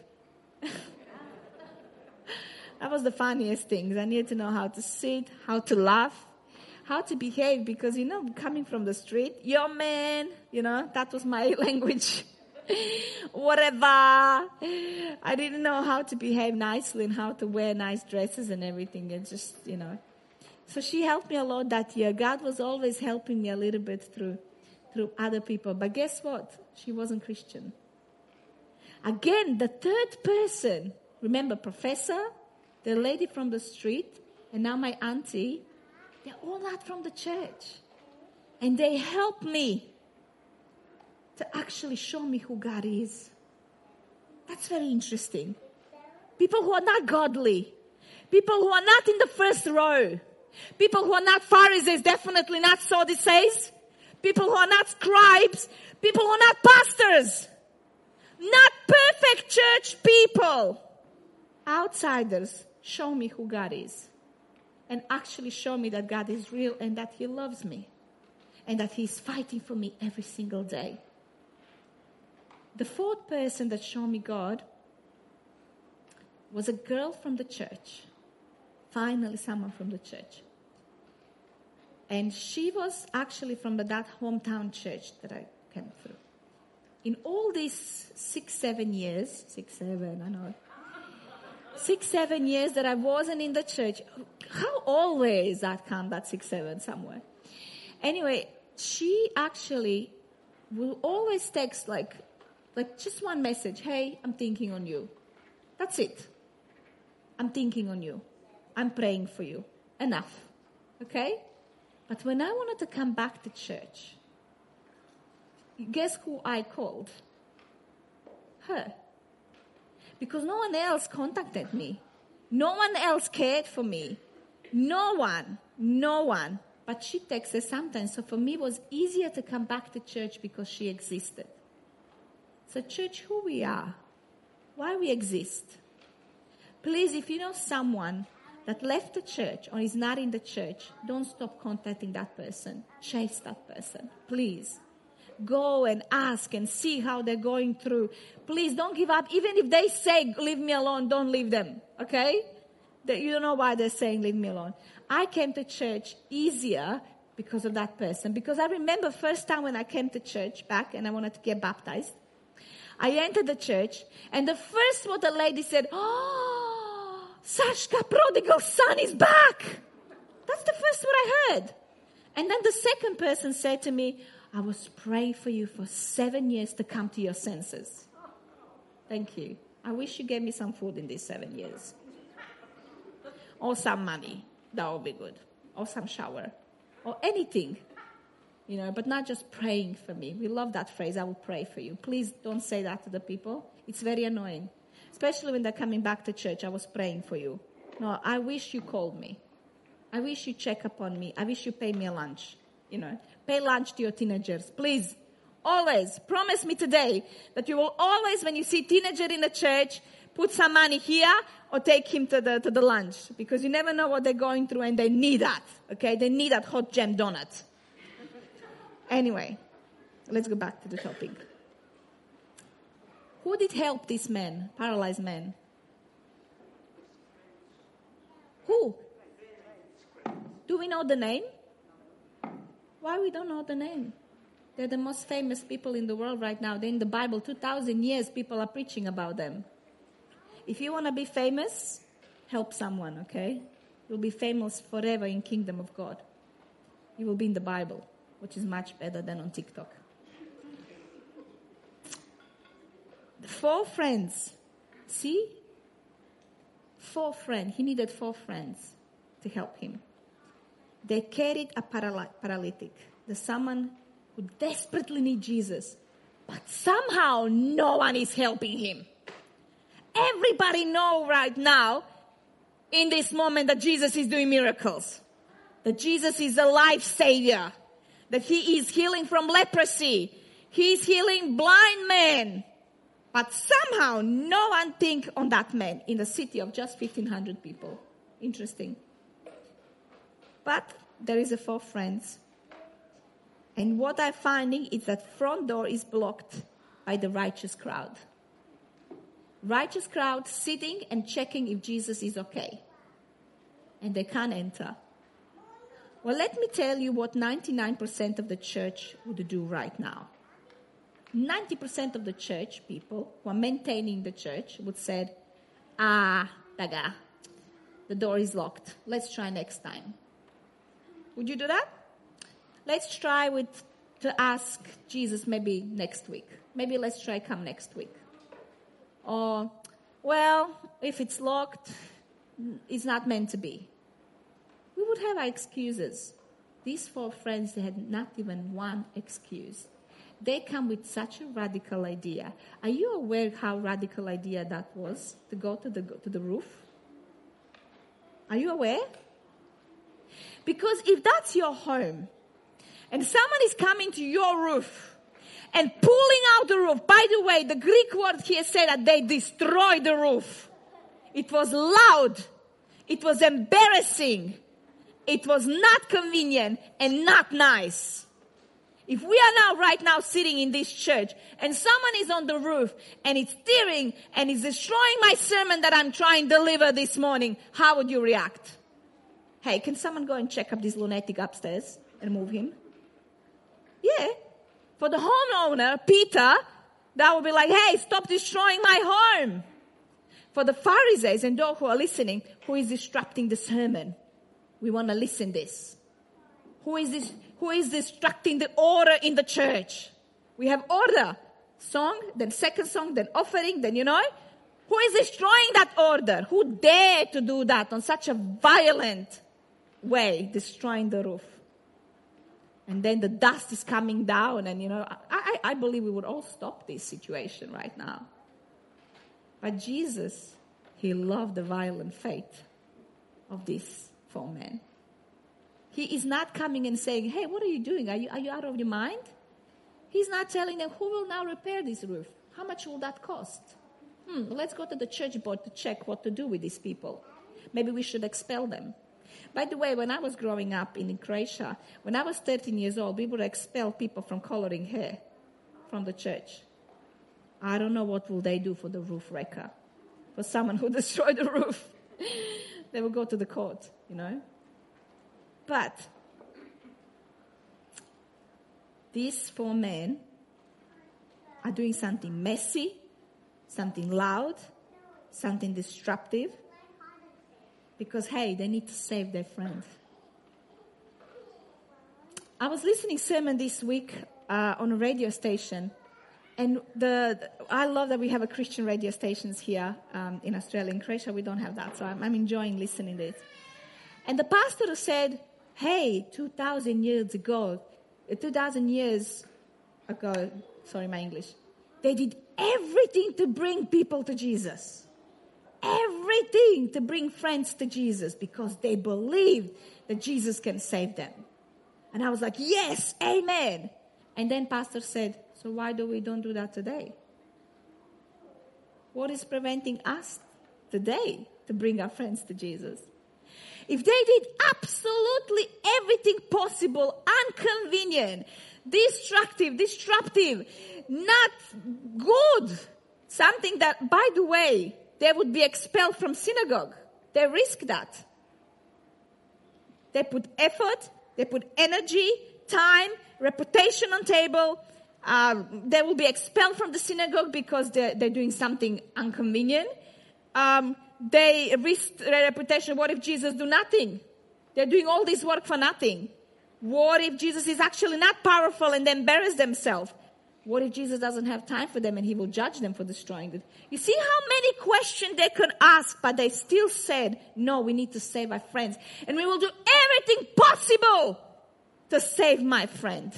That was the funniest thing. I needed to know how to sit, how to laugh, how to behave because, you know, coming from the street, yo man, you know, that was my language. Whatever. I didn't know how to behave nicely and how to wear nice dresses and everything. And just, you know. So she helped me a lot that year. God was always helping me a little bit through, through other people. But guess what? She wasn't Christian. Again, the third person, remember, professor, the lady from the street, and now my auntie, they're all not from the church. And they helped me to actually show me who God is. That's very interesting. People who are not godly. People who are not in the first row. People who are not Pharisees, definitely not Sadducees. People who are not scribes. People who are not pastors. Not perfect church people. Outsiders show me who God is. And actually show me that God is real and that he loves me. And that he's fighting for me every single day. The fourth person that showed me God was a girl from the church. Finally, someone from the church. And she was actually from the, that hometown church that I came through. In all these six, seven years, six, seven, I know, six, seven years that I wasn't in the church, how always that come, that six, seven somewhere. Anyway, she actually will always text like, Like just one message. Hey, I'm thinking on you. That's it. I'm thinking on you. I'm praying for you. Enough. Okay? But when I wanted to come back to church, guess who I called? Her. Because no one else contacted me. No one else cared for me. No one. No one. But she texted sometimes. So for me, it was easier to come back to church because she existed. So church, who we are, why we exist. Please, if you know someone that left the church or is not in the church, don't stop contacting that person. Chase that person, please. Go and ask and see how they're going through. Please don't give up. Even if they say, leave me alone, don't leave them, okay? They, you don't know why they're saying, leave me alone. I came to church easier because of that person. Because I remember first time when I came to church back and I wanted to get baptized. I entered the church and the first what the lady said, oh, Sashka, prodigal son is back. That's the first what I heard. And then the second person said to me, I was praying for you for seven years to come to your senses. Thank you. I wish you gave me some food in these seven years. Or some money. That would be good. Or some shower. Or anything. You know, but not just praying for me. We love that phrase, I will pray for you. Please don't say that to the people. It's very annoying. Especially when they're coming back to church, I was praying for you. No, I wish you called me. I wish you check up on me. I wish you pay me a lunch. You know, pay lunch to your teenagers. Please, always, promise me today that you will always, when you see teenager in the church, put some money here or take him to the to the lunch. Because you never know what they're going through and they need that. Okay, they need that hot jam donut. Anyway, let's go back to the topic. Who did help this man, paralyzed man? Who? Do we know the name? Why we don't know the name? They're the most famous people in the world right now. They're in the Bible. two thousand years people are preaching about them. If you want to be famous, help someone, okay? You'll be famous forever in Kingdom of God. You will be in the Bible, which is much better than on TikTok. The four friends. See? Four friends. He needed four friends to help him. They carried a paraly- paralytic, the someone who desperately needs Jesus, but somehow no one is helping him. Everybody knows right now, in this moment, that Jesus is doing miracles, that Jesus is a life savior, that he is healing from leprosy, he's healing blind men, but somehow no one think on that man in the city of just fifteen hundred people. Interesting. But there is a four friends. And what I'm finding is that front door is blocked by the righteous crowd. Righteous crowd sitting and checking if Jesus is okay. And they can't enter. Well, let me tell you what ninety-nine percent of the church would do right now. ninety percent of the church people who are maintaining the church would say, ah, daga, the door is locked. Let's try next time. Would you do that? Let's try with to ask Jesus maybe next week. Maybe let's try come next week. Or, well, if it's locked, it's not meant to be. We would have our excuses. These four friends, they had not even one excuse. They come with such a radical idea. Are you aware how radical idea that was to go to the to the roof? Are you aware? Because if that's your home, and someone is coming to your roof and pulling out the roof, by the way, the Greek word here said that they destroyed the roof. It was loud. It was embarrassing. It was not convenient and not nice. If we are now, right now, sitting in this church and someone is on the roof and it's tearing and it's destroying my sermon that I'm trying to deliver this morning, how would you react? Hey, can someone go and check up this lunatic upstairs and move him? Yeah. For the homeowner, Peter, that would be like, hey, stop destroying my home. For the Pharisees and those who are listening, who is disrupting the sermon? We want to listen this. Who is this? Who is disrupting the order in the church? We have order. Song, then second song, then offering, then you know. Who is destroying that order? Who dared to do that on such a violent way, destroying the roof? And then the dust is coming down and, you know, I, I, I believe we would all stop this situation right now. But Jesus, he loved the violent fate of these four men. He is not coming and saying, hey, what are you doing? Are you, are you out of your mind? He's not telling them, who will now repair this roof? How much will that cost? Hmm, let's go to the church board to check what to do with these people. Maybe we should expel them. By the way, when I was growing up in Croatia, when I was thirteen years old, we would expel people from coloring hair from the church. I don't know what will they do for the roof wrecker, for someone who destroyed the roof. They will go to the court, you know. But these four men are doing something messy, something loud, something disruptive, because, hey, they need to save their friend. I was listening to a sermon this week uh, on a radio station, and the, the I love that we have a Christian radio stations here um, in Australia. In Croatia, we don't have that, so I'm, I'm enjoying listening to it. And the pastor said, hey, two thousand years ago, two thousand years ago, sorry, my English, they did everything to bring people to Jesus. Everything to bring friends to Jesus because they believed that Jesus can save them. And I was like, yes, amen. And then pastor said, so why do we don't do that today? What is preventing us today to bring our friends to Jesus? If they did absolutely everything possible, inconvenient, destructive, disruptive, not good, something that, by the way, they would be expelled from synagogue. They risk that. They put effort, they put energy, time, reputation on table. Uh, they will be expelled from the synagogue because they're, they're doing something inconvenient. Um, they risk their reputation. What if Jesus do nothing? They're doing all this work for nothing. What if Jesus is actually not powerful and they embarrass themselves? What if Jesus doesn't have time for them and he will judge them for destroying it? You see how many questions they could ask, but they still said, no, we need to save our friends. And we will do everything possible to save my friend.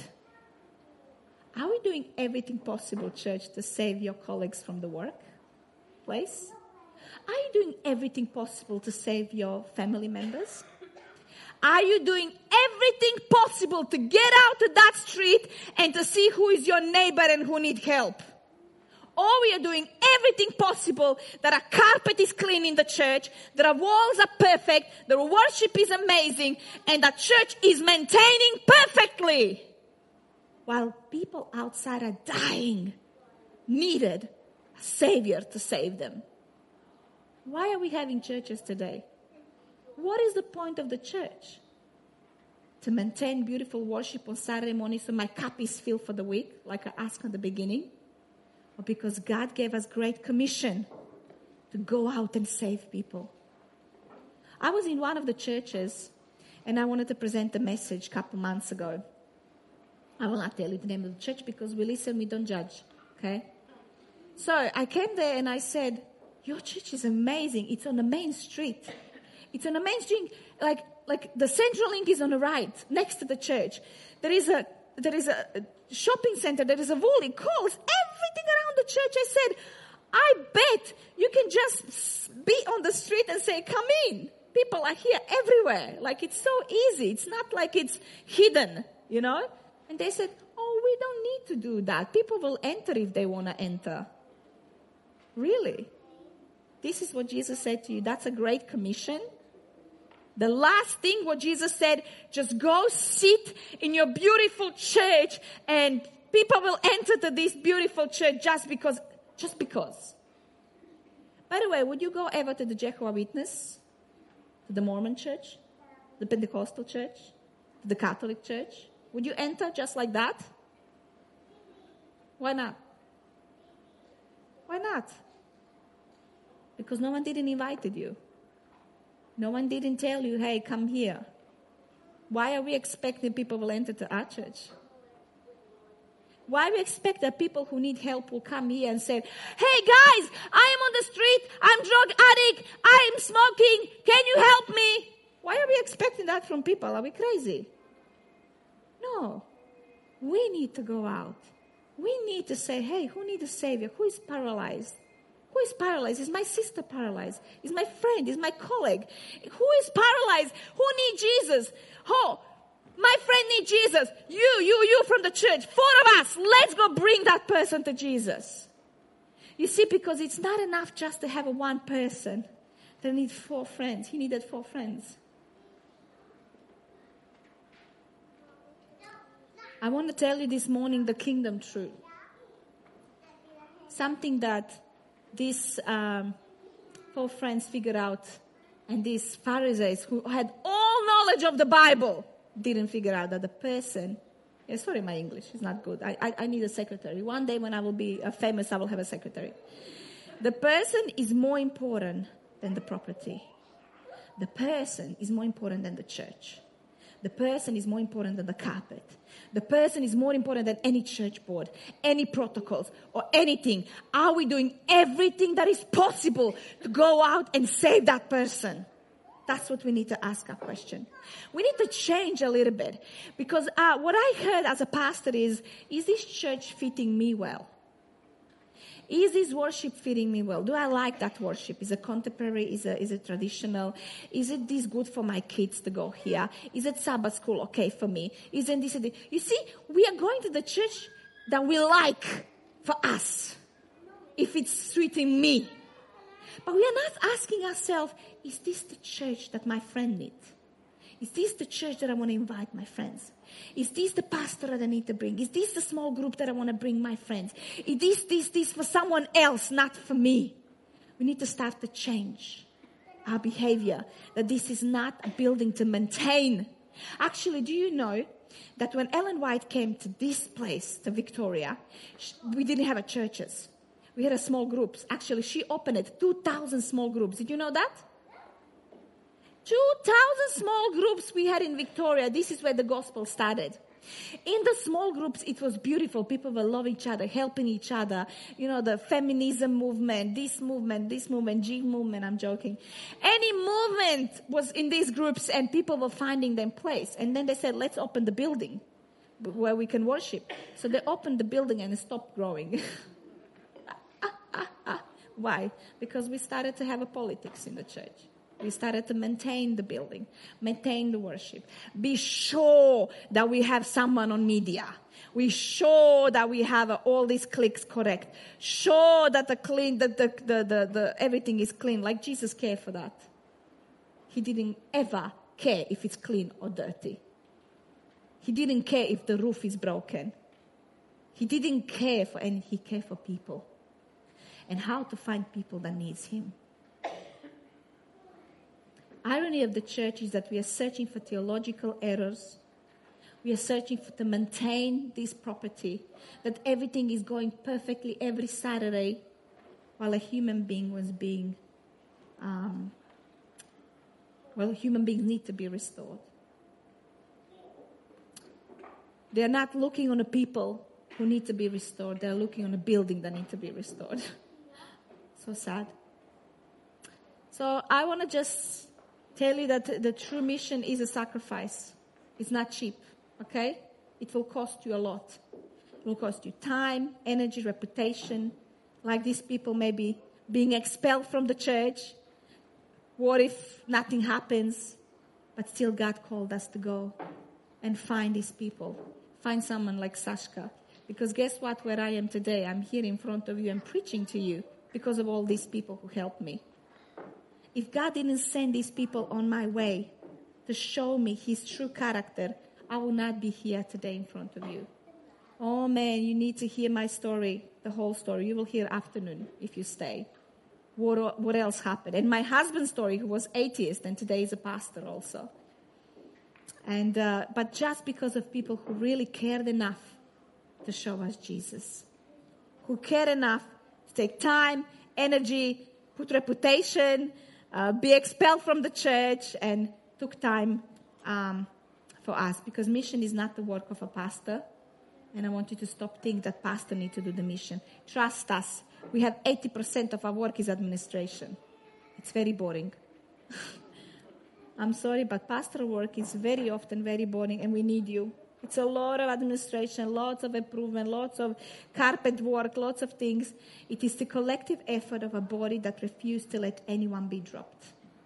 Are we doing everything possible, church, to save your colleagues from the workplace? Are you doing everything possible to save your family members? Are you doing everything possible to get out to that street and to see who is your neighbor and who needs help? Or we are doing everything possible that our carpet is clean in the church, that our walls are perfect, that our worship is amazing, and that church is maintaining perfectly, while people outside are dying, needed a savior to save them. Why are we having churches today? What is the point of the church? To maintain beautiful worship on Saturday morning so my cup is filled for the week, like I asked at the beginning? Or because God gave us great commission to go out and save people? I was in one of the churches and I wanted to present a message a couple months ago. I will not tell you the name of the church because we listen, we don't judge. Okay? So I came there and I said, your church is amazing. It's on the main street. It's on the main street, like like the Central Link is on the right, next to the church. There is a there is a shopping center. There is a Woolly, Coles, everything around the church. I said, I bet you can just be on the street and say, come in. People are here everywhere. Like it's so easy. It's not like it's hidden, you know. And they said, oh, we don't need to do that. People will enter if they want to enter. Really? This is what Jesus said to you. That's a great commission. The last thing what Jesus said, just go sit in your beautiful church and people will enter to this beautiful church just because, just because. By the way, would you go ever to the Jehovah's Witness, to the Mormon church, the Pentecostal church, to the Catholic church? Would you enter just like that? Why not? Why not? Because no one didn't invite you. No one didn't tell you, hey, come here. Why are we expecting people will enter to our church? Why we expect that people who need help will come here and say, hey guys, I am on the street, I'm drug addict, I am smoking, can you help me? Why are we expecting that from people? Are we crazy? No. We need to go out. We need to say, hey, who needs a savior? Who is paralyzed? Who is paralyzed? Is my sister paralyzed? Is my friend? Is my colleague? Who is paralyzed? Who needs Jesus? Oh, my friend needs Jesus. You, you, you from the church. Four of us. Let's go bring that person to Jesus. You see, because it's not enough just to have a one person. They need four friends. He needed four friends. I want to tell you this morning the kingdom truth. Something that these um, four friends figured out, and these Pharisees who had all knowledge of the Bible didn't figure out that the person, yeah, sorry, my English is not good. I, I, I need a secretary. One day when I will be uh, famous, I will have a secretary. The person is more important than the property. The person is more important than the church. The person is more important than the carpet. The person is more important than any church board, any protocols, or anything. Are we doing everything that is possible to go out and save that person? That's what we need to ask our question. We need to change a little bit. Because uh, what I heard as a pastor is, is this church fitting me well? Is this worship fitting me well? Do I like that worship? Is it contemporary? Is it, is it traditional? Is it this good for my kids to go here? Is it Sabbath school okay for me? Isn't this... A, you see, we are going to the church that we like for us. If it's suiting me. But we are not asking ourselves, is this the church that my friend needs? Is this the church that I want to invite my friends? Is this the pastor that I need to bring? Is this the small group that I want to bring my friends? Is this, this, this for someone else, not for me? We need to start to change our behavior. That this is not a building to maintain. Actually, do you know that when Ellen White came to this place, to Victoria, we didn't have a churches. We had a small groups. Actually, she opened it, two thousand small groups. Did you know that? two thousand small groups we had in Victoria. This is where the gospel started. In the small groups, it was beautiful. People were loving each other, helping each other. You know, the feminism movement, this movement, this movement, G movement, I'm joking. Any movement was in these groups and people were finding their place. And then they said, let's open the building where we can worship. So they opened the building and it stopped growing. Why? Because we started to have a politics in the church. We started to maintain the building, maintain the worship. Be sure that we have someone on media. We sure that we have uh, all these clicks correct. Sure that the clean, that the, the, the, the everything is clean. Like Jesus cared for that. He didn't ever care if it's clean or dirty. He didn't care if the roof is broken. He didn't care for, and he cared for people. And how to find people that needs him. Irony of the church is that we are searching for theological errors. We are searching for, to maintain this property, that everything is going perfectly every Saturday, while a human being was being, um, well, human beings need to be restored. They are not looking on the people who need to be restored. They are looking on a building that need to be restored. So sad. So I want to just tell you that the true mission is a sacrifice. It's not cheap, okay? It will cost you a lot. It will cost you time, energy, reputation. Like these people maybe being expelled from the church. What if nothing happens? But still God called us to go and find these people. Find someone like Sashka. Because guess what? Where I am today, I'm here in front of you and preaching to you because of all these people who helped me. If God didn't send these people on my way to show me his true character, I would not be here today in front of you. Oh man, you need to hear my story, the whole story. You will hear afternoon if you stay. What, what else happened? And my husband's story, who was atheist and today is a pastor also. And uh, but just because of people who really cared enough to show us Jesus. Who cared enough to take time, energy, put reputation, Uh, be expelled from the church, and took time um, for us, because mission is not the work of a pastor. And I want you to stop thinking that pastor need to do the mission. Trust us. We have eighty percent of our work is administration. It's very boring. I'm sorry, but pastoral work is very often very boring, and we need you. It's a lot of administration, lots of improvement, lots of carpet work, lots of things. It is the collective effort of a body that refuses to let anyone be dropped.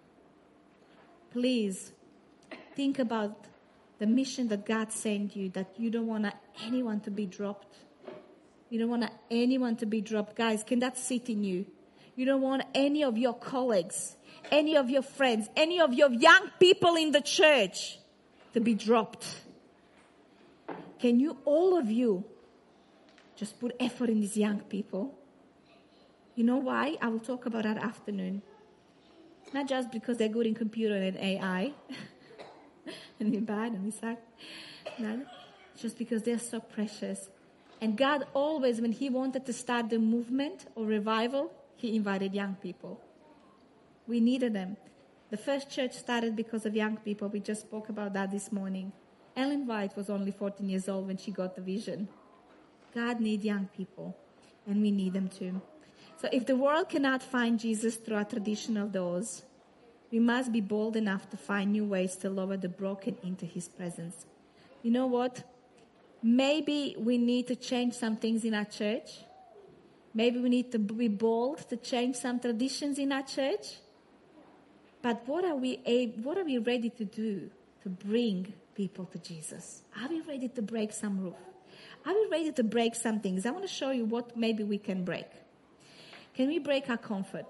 Please think about the mission that God sent you, that you don't want anyone to be dropped. You don't want anyone to be dropped. Guys, can that sit in you? You don't want any of your colleagues, any of your friends, any of your young people in the church to be dropped. Can you, all of you, just put effort in these young people? You know why? I will talk about that afternoon. Not just because they're good in computer and A I, and we're bad and we suck. No, just because they're so precious. And God always, when He wanted to start the movement or revival, He invited young people. We needed them. The first church started because of young people. We just spoke about that this morning. Ellen White was only fourteen years old when she got the vision. God needs young people, and we need them too. So if the world cannot find Jesus through our traditional doors, we must be bold enough to find new ways to lower the broken into His presence. You know what? Maybe we need to change some things in our church. Maybe we need to be bold to change some traditions in our church. But what are we able, what are we ready to do to bring people to Jesus? Are we ready to break some roof? Are we ready to break some things? I want to show you what maybe we can break. Can we break our comfort?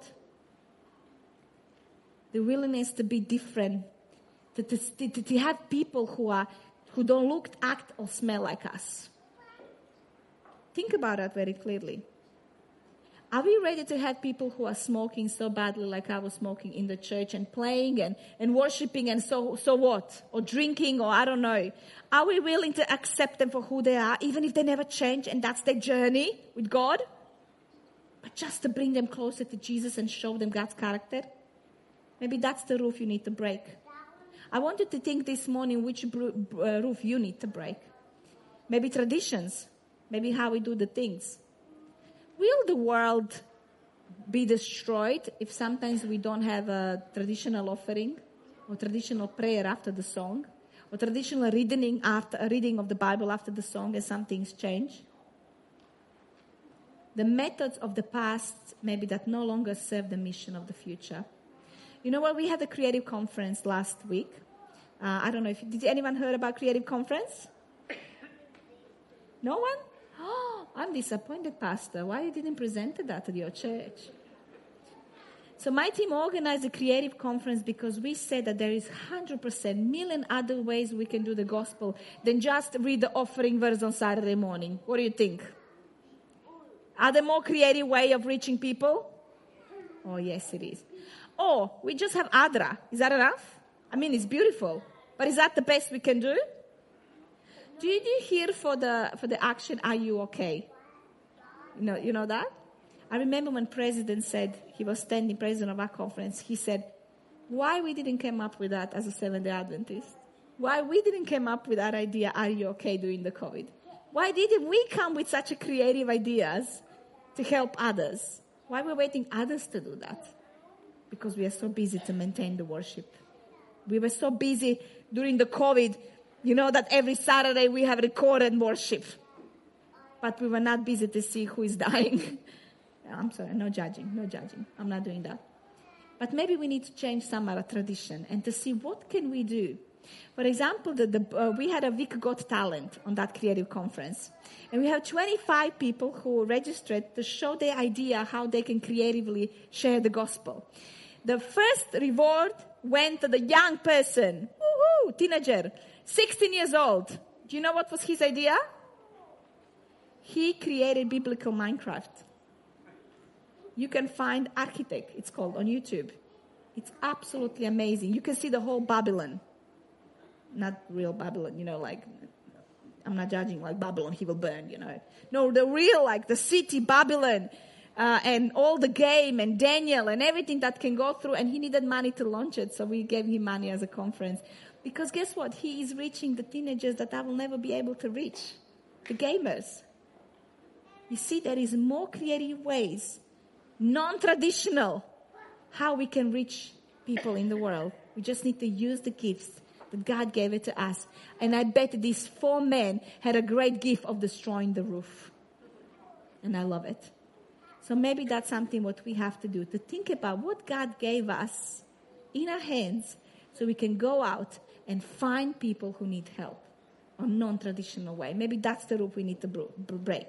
The willingness to be different, to, to, to, to have people who are who don't look, act, or smell like us. Think about that very clearly. Are we ready to have people who are smoking so badly like I was smoking in the church and playing and, and worshiping and so so what? Or drinking or I don't know. Are we willing to accept them for who they are even if they never change and that's their journey with God? But just to bring them closer to Jesus and show them God's character? Maybe that's the roof you need to break. I want you to think this morning which roof you need to break. Maybe traditions. Maybe how we do the things. Will the world be destroyed if sometimes we don't have a traditional offering or traditional prayer after the song or traditional reading after a reading of the Bible after the song and some things change? The methods of the past maybe that no longer serve the mission of the future. You know what? We had a creative conference last week. Uh, I don't know if did anyone heard about creative conference? No one? Oh, I'm disappointed, Pastor. Why you didn't present that at your church? So my team organized a creative conference because we said that there is one hundred percent million other ways we can do the gospel than just read the offering verse on Saturday morning. What do you think? Are there more creative way of reaching people? Oh, yes, it is. Or we just have Adra. Is that enough? I mean, it's beautiful. But is that the best we can do? Did you hear for the for the action, are you okay? You know, you know that? I remember when President said, he was standing president of our conference, he said, why we didn't come up with that as a Seventh-day Adventist? Why we didn't come up with that idea, are you okay during the COVID? Why didn't we come with such a creative ideas to help others? Why we're waiting others to do that? Because we are so busy to maintain the worship. We were so busy during the COVID, you know, that every Saturday we have recorded worship. But we were not busy to see who is dying. I'm sorry, no judging, no judging. I'm not doing that. But maybe we need to change some of our tradition and to see what can we do. For example, the, the, uh, we had a Vic Got Talent on that creative conference. And we have twenty-five people who registered to show their idea how they can creatively share the gospel. The first reward went to the young person, woohoo, teenager, sixteen years old. Do you know what was his idea? He created biblical Minecraft. You can find Architect, it's called, on YouTube. It's absolutely amazing. You can see the whole Babylon. Not real Babylon, you know, like, I'm not judging like Babylon, he will burn, you know. No, the real, like the city, Babylon, uh, and all the game and Daniel and everything that can go through. And he needed money to launch it, so we gave him money as a conference. Because guess what? He is reaching the teenagers that I will never be able to reach. The gamers. You see, there is more creative ways, non-traditional, how we can reach people in the world. We just need to use the gifts that God gave it to us. And I bet these four men had a great gift of destroying the roof. And I love it. So maybe that's something what we have to do, to think about what God gave us in our hands so we can go out and find people who need help on non-traditional way. Maybe that's the roof we need to break.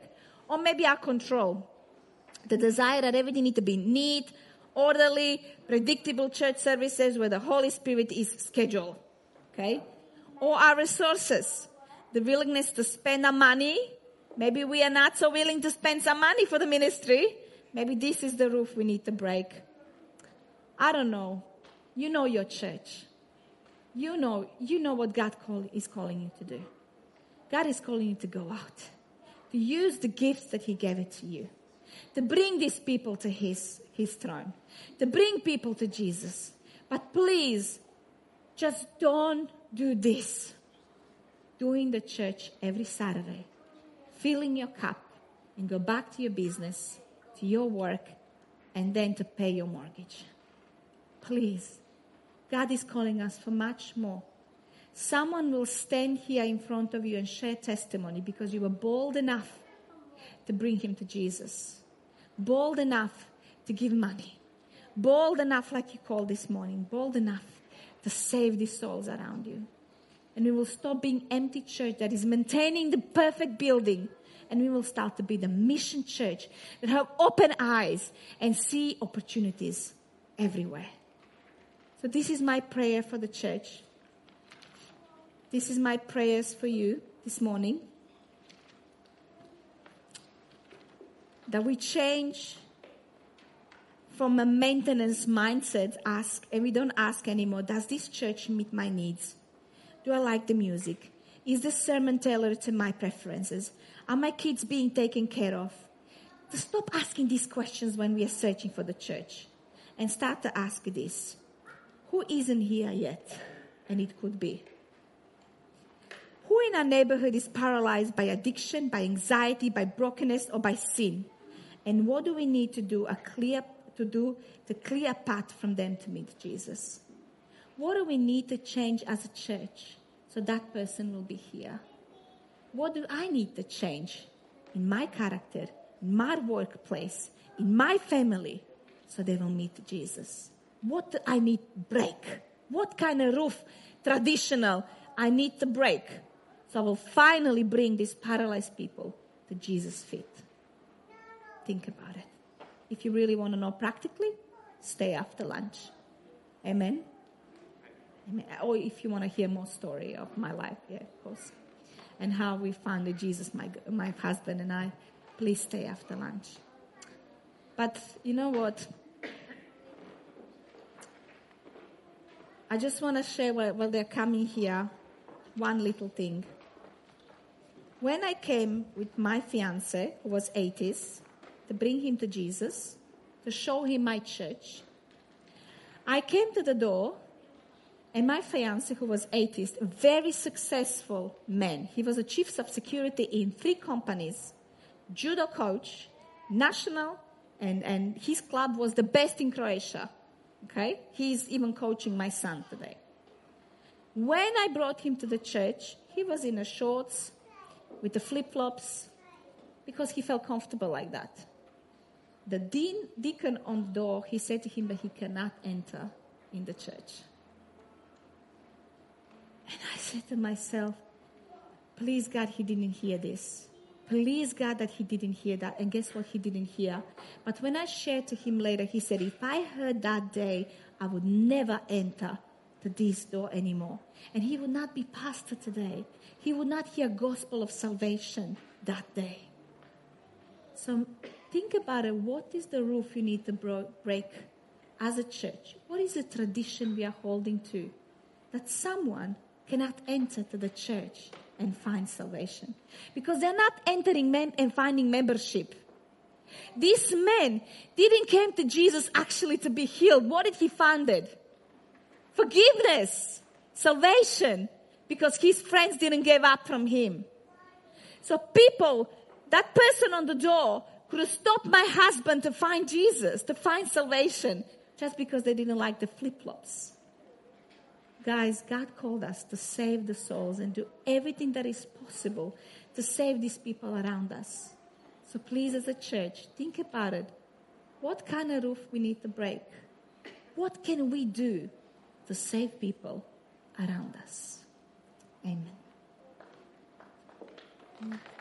Or maybe our control. The desire that everything needs to be neat, orderly, predictable church services where the Holy Spirit is scheduled. Okay? Or our resources. The willingness to spend our money. Maybe we are not so willing to spend some money for the ministry. Maybe this is the roof we need to break. I don't know. You know your church. You know, you know what God call, is calling you to do. God is calling you to go out. To use the gifts that He gave it to you. To bring these people to His, His throne. To bring people to Jesus. But please, just don't do this. Doing the church every Saturday. Filling your cup. And go back to your business. To your work. And then to pay your mortgage. Please. God is calling us for much more. Someone will stand here in front of you and share testimony because you were bold enough to bring him to Jesus. Bold enough to give money. Bold enough, like you called this morning, bold enough to save these souls around you. And we will stop being empty church that is maintaining the perfect building. And we will start to be the mission church that have open eyes and see opportunities everywhere. So this is my prayer for the church. This is my prayers for you this morning. That we change from a maintenance mindset, ask, and we don't ask anymore, does this church meet my needs? Do I like the music? Is the sermon tailored to my preferences? Are my kids being taken care of? To stop asking these questions when we are searching for the church. And start to ask this. Who isn't here yet? And it could be. Who in our neighborhood is paralyzed by addiction, by anxiety, by brokenness, or by sin? And what do we need to do a clear to do to clear a path from them to meet Jesus? What do we need to change as a church so that person will be here? What do I need to change in my character, in my workplace, in my family, so they will meet Jesus? What do I need to break? What kind of roof, traditional, I need to break? So I will finally bring these paralyzed people to Jesus' feet. Think about it. If you really want to know practically, stay after lunch. Amen? Amen. Or if you want to hear more story of my life, yeah, of course. And how we found Jesus, my, my husband and I, please stay after lunch. But you know what? I just want to share while, while they're coming here, one little thing. When I came with my fiancé, who was eighties, to bring him to Jesus, to show him my church, I came to the door, and my fiancé, who was eighties, a very successful man. He was a chief of security in three companies, judo coach, national, and, and his club was the best in Croatia. Okay? He's even coaching my son today. When I brought him to the church, he was in a shorts with the flip-flops because he felt comfortable like that. The dean, deacon on the door, he said to him that he cannot enter in the church. And I said to myself, please God, he didn't hear this. Please God that he didn't hear that. And guess what he didn't hear? But when I shared to him later, he said, if I heard that day, I would never enter to this door anymore. And he would not be pastor today. He would not hear gospel of salvation that day. So think about it. What is the roof you need to bro- break as a church? What is the tradition we are holding to that someone cannot enter to the church and find salvation? Because they're not entering mem- and finding membership. This man didn't come to Jesus actually to be healed. What did he find? It? Forgiveness, salvation, because his friends didn't give up from him. So people, that person on the door could have stopped my husband to find Jesus, to find salvation, just because they didn't like the flip-flops. Guys, God called us to save the souls and do everything that is possible to save these people around us. So please, as a church, think about it. What kind of roof we need to break? What can we do to save people around us? Amen.